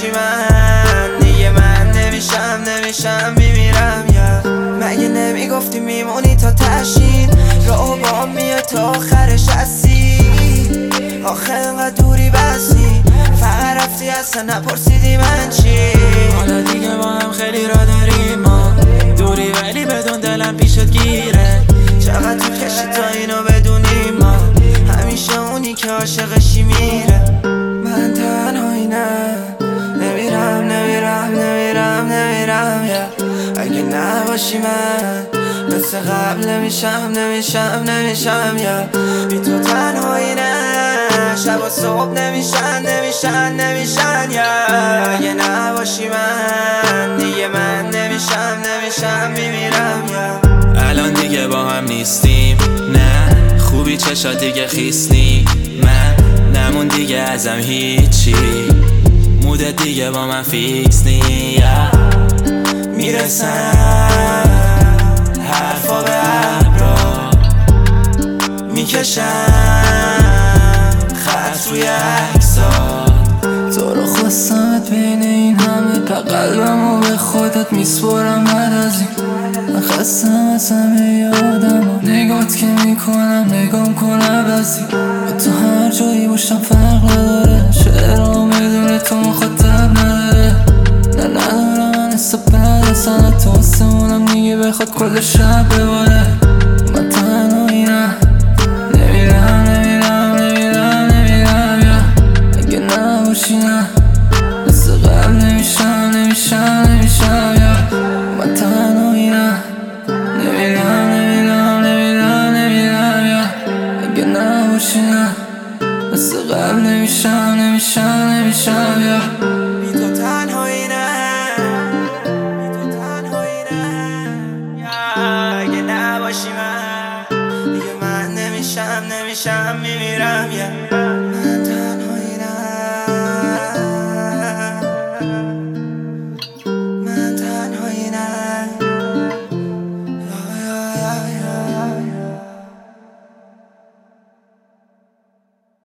نباشی من نمیشم میمیرم یا مگه نمیگفتی میمونی تا تشین رو با میاد تا آخرش هستی آخه انقدر دوری بستی فقط رفتی اصلا نپرسیدی من چی حالا دیگه با هم خیلی را داریم ما دوری ولی بدون دلم پیشت گیره چقدر طول کشید تا اینو بدونیم ما همیشه اونی که عاشقشی میره من تنهایی نمیرم یا اگه نباشی من مثل قبل نمیشم یا بی تو تنهایی نه شب و صبح نمیشن یا اگه نباشی من دیگه من نمیشم میمیرم یا الان دیگه با هم نیستیم نه خوبی چشات دیگه خیسنی من نمون دیگه ازم هیچی مودت دیگه با من فیکس نی میرسن حرفا به ابرا میکشن خط روی عکسا تو رو خواستمت بین این همه قلبمو به خودت میسپرم بعد از این من خستم از همه آدم نگات که میکنم نگام کن عوضی تو هر جایی باشم فرق نداره شعرها میدونه تو مخاطب نداره نه ندارم من حساب بعد اصلا تو آسمونم دیگه بخواد کل شب بباره من تنهایی نمیرم یا اگه نباشی نه مثل قبل نمیشم یا من تنهایی نمیرم یا اگه نباشی نه مثل قبل نمیشم یا